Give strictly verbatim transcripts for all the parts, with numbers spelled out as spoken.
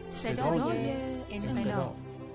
صدای انقلاب.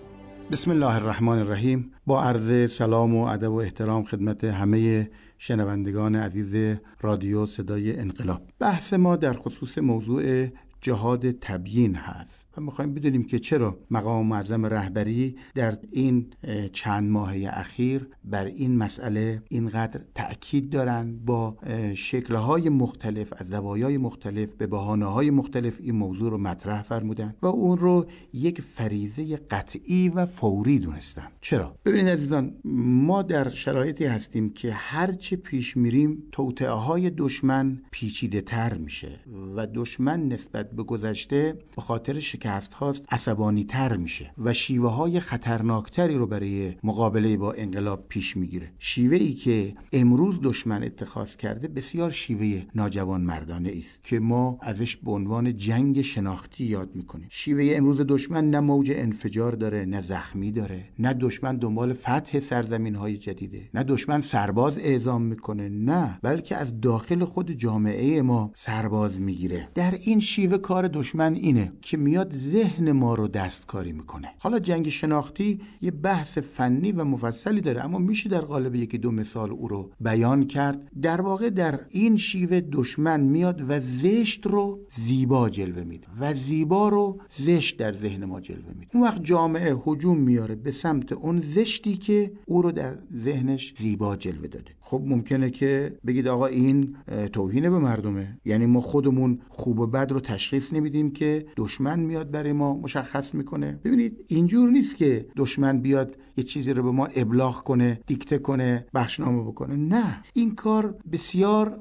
بسم الله الرحمن الرحیم. با عرض سلام و ادب و احترام خدمت همه شنوندگان عزیز رادیو صدای انقلاب. بحث ما در خصوص موضوع جهاد تبیین هست و میخوایم بدونیم که چرا مقام معظم رهبری در این چند ماهه اخیر بر این مسئله اینقدر تأکید دارن، با شکل‌های مختلف از زوایای مختلف به بهانه‌های مختلف این موضوع رو مطرح فرمودن و اون رو یک فریضه قطعی و فوری دونستن. چرا؟ ببینید عزیزان، ما در شرایطی هستیم که هرچه پیش میریم توطئه‌های دشمن پیچیده‌تر میشه و دشمن نسبت به گذشته به خاطر شکست هاست عصبانی تر میشه و شیوه های خطرناکتری رو برای مقابله با انقلاب پیش میگیره. شیوه ای که امروز دشمن اتخاذ کرده بسیار شیوه ناجوان مردانه است که ما ازش به عنوان جنگ شناختی یاد میکنیم. شیوه امروز دشمن نه موج انفجار داره، نه زخمی داره، نه دشمن دنبال فتح سرزمین های جدیده، نه دشمن سرباز اعزام میکنه، نه، بلکه از داخل خود جامعه ما سرباز میگیره. در این شیوه کار دشمن اینه که میاد ذهن ما رو دستکاری میکنه. حالا جنگ شناختی یه بحث فنی و مفصلی داره، اما میشه در قالب یکی دو مثال او رو بیان کرد. در واقع در این شیوه دشمن میاد و زشت رو زیبا جلوه میده و زیبا رو زشت در ذهن ما جلوه میده. اون وقت جامعه هجوم میاره به سمت اون زشتی که او رو در ذهنش زیبا جلوه داده. خب ممکنه که بگید آقا این توهین به مردمه، یعنی ما خودمون خوب و بد رو تشخیص نمیدیم که دشمن میاد برای ما مشخص میکنه. ببینید اینجور نیست که دشمن بیاد یه چیزی رو به ما ابلاغ کنه، دیکته کنه، بخشنامه بکنه. نه، این کار بسیار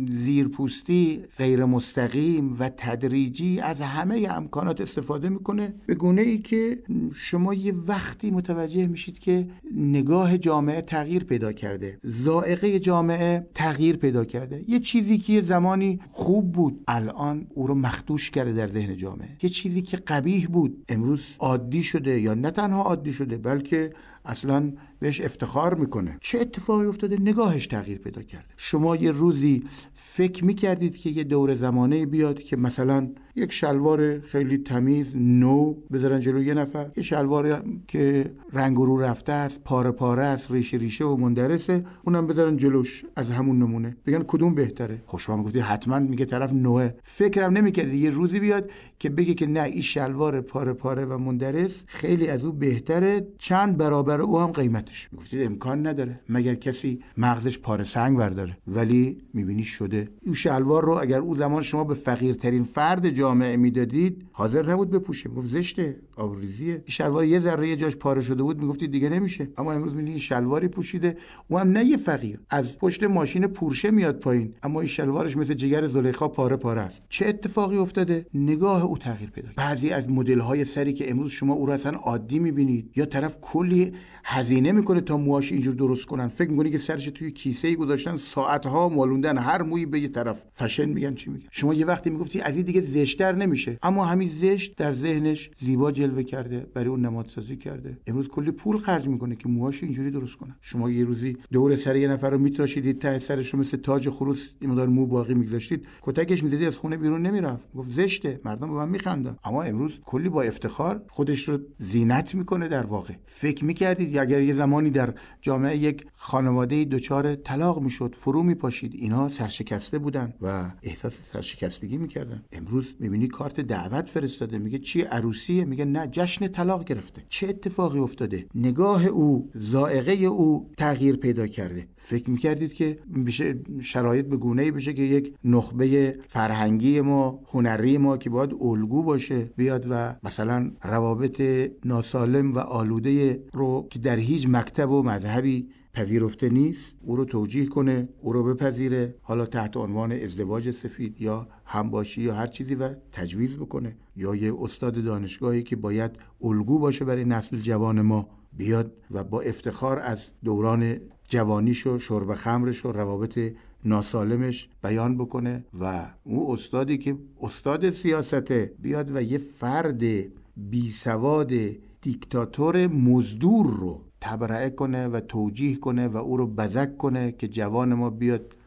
زیرپوستی، غیر مستقیم و تدریجی از همه امکانات استفاده میکنه، به گونه ای که شما یه وقتی متوجه میشید که نگاه جامعه تغییر پیدا کرده، ذائقه جامعه تغییر پیدا کرده. یه چیزی که یه زمانی خوب بود الان او رو مخدوش کرده در ذهن جامعه. یه چیزی که قبیح بود امروز عادی شده، یا نه تنها عادی شده بلکه اصلا بهش افتخار میکنه. چه اتفاقی افتاده؟ نگاهش تغییر پیدا کرده. شما یه روزی فکر میکردید که یه دور زمانه بیاد که مثلا یک شلوار خیلی تمیز نو بذارن جلوی یه نفر، یه شلوار که رنگ و رو رفته است، پاره پاره است، ریشه ریشه و مندرسه، اونم بذارن جلوش از همون نمونه، بگن کدوم بهتره؟ خب شما میگفتید حتما میگه طرف نوه. فکرم نمیکردید یه روزی بیاد که بگه که نه، این شلوار پاره پاره و مندرس خیلی از او بهتره، چند برابر او هم قیمتش. میگفتید امکان نداره، مگر کسی مغزش پاره سنگ برداره. ولی میبینی شده. این شلوار رو اگر او زمان شما به فقیرترین فرد جامعه میدادید حاضر نبود بپوشه، میگفت زشته، آبروریزیه. این شلوار یه ذره یه جاش پاره شده بود میگفتید دیگه نمیشه. اما امروز میبینید شلواری پوشیده، او هم نه یه فقیر، از پشت ماشین پورشه میاد پایین، اما این شلوارش مثل جگر زلیخا پاره پاره است. چه اتفاقی افتاده؟ نگاه او تغییر پیدا کرد. بعضی از مدل های سری که امروز شما او رو اصلا عادی میبینید، یا طرف کلی هزینه میکنه تا موهاش اینجور درست کنن، فکر میکنه که سرش توی کیسه‌ای گذاشتن، ساعت‌ها مالوندن، هر مویی به یه طرف. فشن میگن چی میگن. شما یه وقتی میگفتی از این دیگه زشت‌تر نمیشه، اما همین زشت در ذهنش زیبا جلوه کرده، برای اون نمادسازی کرده. امروز کلی پول خرج میکنه که موهاش اینجوری درست کنه. شما یه روزی دور سر یه نفر رو میتراشیدید، ته سرش رو مثل تاج خروس این مقدار مو باقی میگذاشتید، کتکش میدادید از خونه بیرون نمیرفت، گفت زشته، مردم به من میخندن. اما امروز کلی با افتخار خودش رو زینت میکنه. در واقع فکر میکردید اگر یه زمانی در جامعه یک خانواده دچار طلاق میشد، فرو میپاشید، اینا سرشکسته بودن و احساس سرشکستگی میکردن. امروز میبینی کارت دعوت فرستاده، میگه چی عروسیه؟ میگه نه، جشن طلاق گرفته. چه اتفاقی افتاده؟ نگاه او، ذائقه او تغییر پیدا کرده. فکر میکردید که بشه شرایط به گونه‌ای بشه که یک نخبه فرهنگی ما، هنری ما که باید الگو باشه بیاد و مثلا روابط ناسالم و آلوده رو که در هیچ مکتب و مذهبی پذیرفته نیست او رو توجیه کنه، او رو بپذیره، حالا تحت عنوان ازدواج سفید یا همباشی یا هر چیزی، و تجویز بکنه. یا یه استاد دانشگاهی که باید الگو باشه برای نسل جوان ما بیاد و با افتخار از دوران جوانیش و شرب خمرش و روابط ناسالمش بیان بکنه، و او استادی که استاد سیاسته بیاد و یه فرد بی سواد دیکتاتور مزدور رو تبرئه کنه و توجیه کنه و او رو بزک کنه که جوان ما بیاد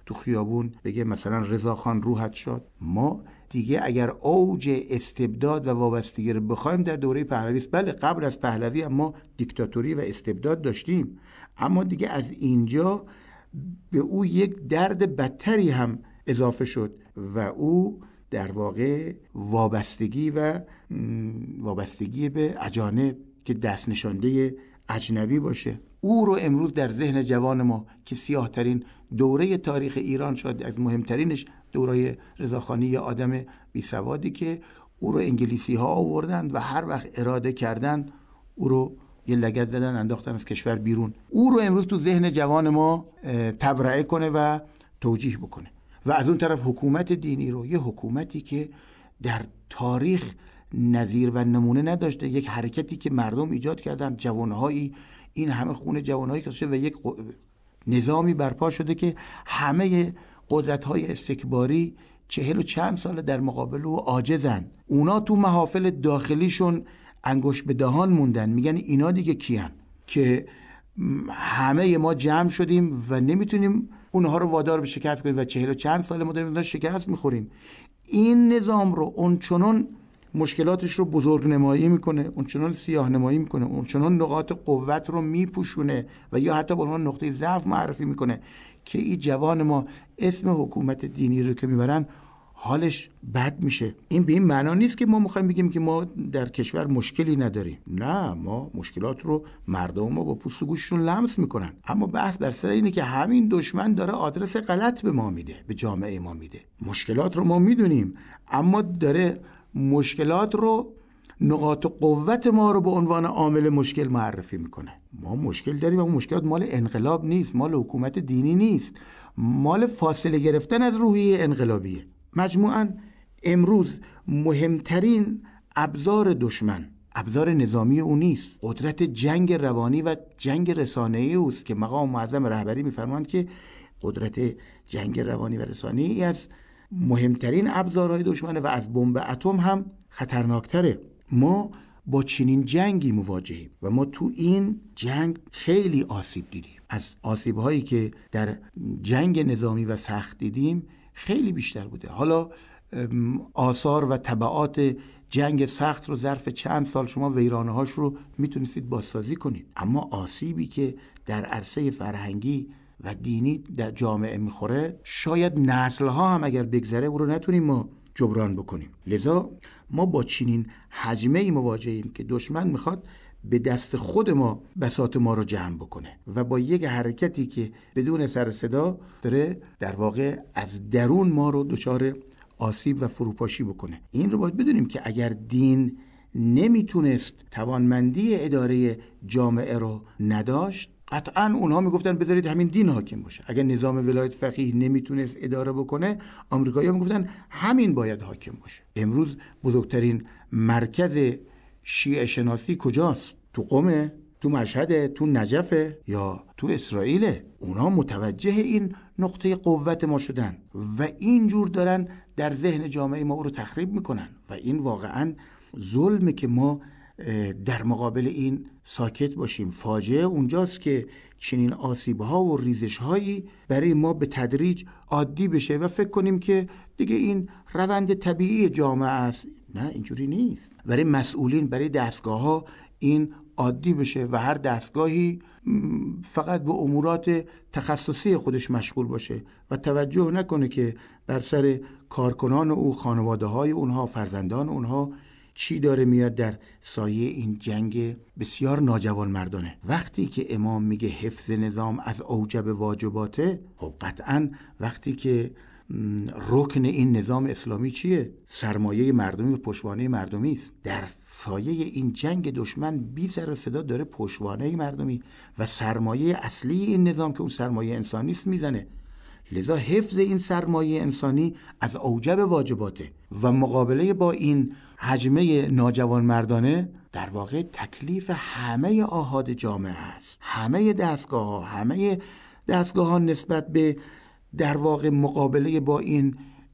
تو خیابون بگه مثلا رضاخان روحت شاد. ما دیگه اگر اوج استبداد و وابستگی رو بخوایم در دوره پهلوی است. بله قبل از پهلوی ما دیکتاتوری و استبداد داشتیم، اما دیگه از اینجا به او یک درد بدتری هم اضافه شد و او در واقع وابستگی و وابستگی به اجانب که دست نشانده اجنبی باشه. او رو امروز در ذهن جوان ما که سیاه ترین دوره تاریخ ایران شد، از مهمترینش دوره رضاخانی، یا آدم بی سوادی که او رو انگلیسی ها آوردن و هر وقت اراده کردن او رو یه لگد زدن انداختن از کشور بیرون. او رو امروز تو ذهن جوان ما تبرئه کنه و توجیه بکنه. و از اون طرف حکومت دینی رو، یه حکومتی که در تاریخ نظیر و نمونه نداشته، یک حرکتی که مردم ایجاد کردن، جوانهایی، این همه خون جوانهایی که شده و یک نظامی برپا شده که همه قدرت‌های استکباری چهل و چند سال در مقابل او عاجزن. اونا تو محافل داخلیشون انگشت به دهان موندن، میگن اینا دیگه کیان که همه ما جمع شدیم و نمیتونیم اونها رو وادار به شکست کنیم و چهل و چند سال ما داریم شکست میخوریم. این نظام رو اون چنان مشکلاتش رو بزرگ نمایی میکنه، اون چنان سیاه نمایی میکنه، اون چنان نقاط قوت رو میپوشونه و یا حتی به عنوان نقطه ضعف معرفی میکنه که این جوان ما اسم حکومت دینی رو که میبرن حالش بد میشه. این به این معنا نیست که ما میخوایم بگیم که ما در کشور مشکلی نداریم. نه، ما مشکلات رو مردم ما با پوست و گوششون لمس میکنن، اما بحث بر سر اینه که همین دشمن داره آدرس غلط به ما میده، به جامعه ما میده. مشکلات رو ما میدونیم، اما داره مشکلات رو، نقاط قوت ما رو به عنوان عامل مشکل معرفی میکنه. ما مشکل داریم، اما مشکلات مال انقلاب نیست، مال حکومت دینی نیست، مال فاصله گرفتن از روحیه انقلابیه. مجموعاً امروز مهمترین ابزار دشمن ابزار نظامی او نیست، قدرت جنگ روانی و جنگ رسانه‌ای اوست که مقام معظم رهبری میفرمایند که قدرت جنگ روانی و رسانه‌ای از مهمترین ابزارهای دشمنه و از بمب اتم هم خطرناکتره. ما با چنین جنگی مواجهیم و ما تو این جنگ خیلی آسیب دیدیم. از آسیب‌هایی که در جنگ نظامی و سخت دیدیم خیلی بیشتر بوده. حالا آثار و تبعات جنگ سخت رو ظرف چند سال شما ویرانه‌هاش رو میتونستید بازسازی کنید، اما آسیبی که در عرصه فرهنگی و دینی در جامعه میخوره شاید نسل‌ها هم اگر بگذره او رو نتونیم ما جبران بکنیم. لذا ما با چنین حجمه‌ای مواجهیم که دشمن میخواد به دست خود ما بساط ما رو جمع بکنه و با یک حرکتی که بدون سر صدا داره در واقع از درون ما رو دچار آسیب و فروپاشی بکنه. این رو باید بدونیم که اگر دین نمیتونست توانمندی اداره جامعه رو نداشت، قطعاً اونها میگفتن بذارید همین دین حاکم باشه. اگر نظام ولایت فقیه نمیتونست اداره بکنه، آمریکایی‌ها میگفتن همین باید حاکم باشه. امروز بزرگترین مرکز شیعه شناسی کجاست؟ تو قم، تو مشهد، تو نجف یا تو اسرائیل؟ اونا متوجه این نقطه قوت ما شدن و اینجور دارن در ذهن جامعه ما او رو تخریب میکنن و این واقعاً ظلمه که ما در مقابل این ساکت باشیم. فاجعه اونجاست که چنین آسیب‌ها و ریزش‌هایی برای ما به تدریج عادی بشه و فکر کنیم که دیگه این روند طبیعی جامعه است. نه، اینجوری نیست. برای مسئولین، برای دستگاه‌ها این عادی بشه و هر دستگاهی فقط به امورات تخصصی خودش مشغول باشه و توجه نکنه که بر سر کارکنان او، خانواده‌های اونها، فرزندان اونها چی داره میاد در سایه این جنگ بسیار ناجوان مردانه. وقتی که امام میگه حفظ نظام از اوجب واجباته، خب قطعاً وقتی که رکن این نظام اسلامی چیه؟ سرمایه مردمی و پشتوانه مردمی است. در سایه این جنگ دشمن بی سر و صدا داره پشتوانه مردمی و سرمایه اصلی این نظام که اون سرمایه انسانی است میزنه. لذا حفظ این سرمایه انسانی از اوجب واجباته و مقابله با این حجمه ناجوان مردانه در واقع تکلیف همه آحاد جامعه است. همه دستگاه ها همه دستگاه ها نسبت به در واقع مقابله با این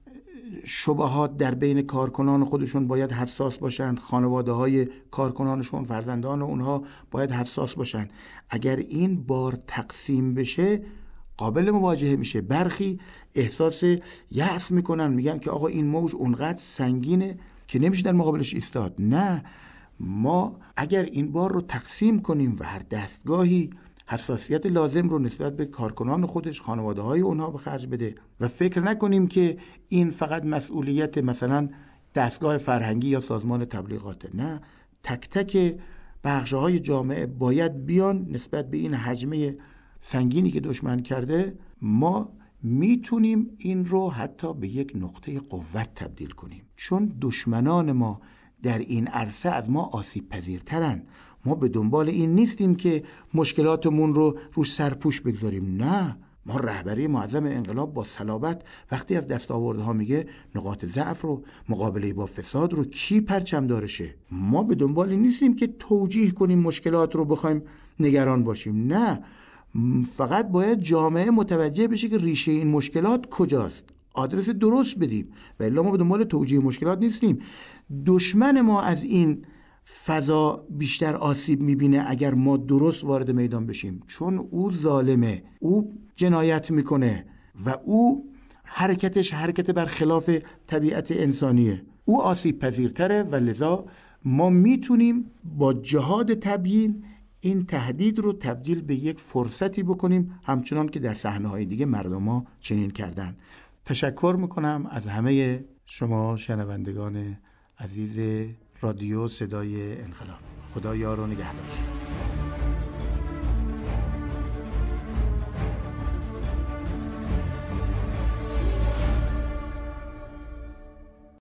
شبهات در بین کارکنان خودشون باید حساس باشند. خانواده های کارکنانشون، فرزندان اونها باید حساس باشند. اگر این بار تقسیم بشه، قابل مواجهه میشه. برخی احساس یأس میکنن، میگن که آقا این موج اونقدر سنگینه که نمیشه در مقابلش ایستاد. نه، ما اگر این بار رو تقسیم کنیم و هر دستگاهی حساسیت لازم رو نسبت به کارکنان خودش، خانواده های اونها به خرج بده و فکر نکنیم که این فقط مسئولیت مثلا دستگاه فرهنگی یا سازمان تبلیغاته. نه، تک تک بخش های جامعه باید بیان نسبت به این حجمه سنگینی که دشمن کرده. ما میتونیم این رو حتی به یک نقطه قوت تبدیل کنیم، چون دشمنان ما در این عرصه از ما آسیب پذیرترن. ما به دنبال این نیستیم که مشکلاتمون رو روش سرپوش بگذاریم. نه، ما رهبری معظم انقلاب با صلابت وقتی از دستاوردها میگه نقاط ضعف رو، مقابله با فساد رو کی پرچم دارشه، ما به دنبال این نیستیم که توجیه کنیم مشکلات رو بخوایم نگران باشیم. نه، فقط باید جامعه متوجه بشه که ریشه این مشکلات کجاست، آدرس درست بدیم و الا ما به دنبال توجیه مشکلات نیستیم. دشمن ما از این فضا بیشتر آسیب میبینه اگر ما درست وارد میدان بشیم، چون او ظالمه، او جنایت میکنه و او حرکتش حرکت بر خلاف طبیعت انسانیه، او آسیب پذیرتره و لذا ما میتونیم با جهاد تبیین این تهدید رو تبدیل به یک فرصتی بکنیم، همچنان که در صحنه‌های دیگه مردم ها چنین کردن. تشکر میکنم از همه شما شنوندگان عزیز رادیو صدای انقلاب. خدا یار و نگهدارتون.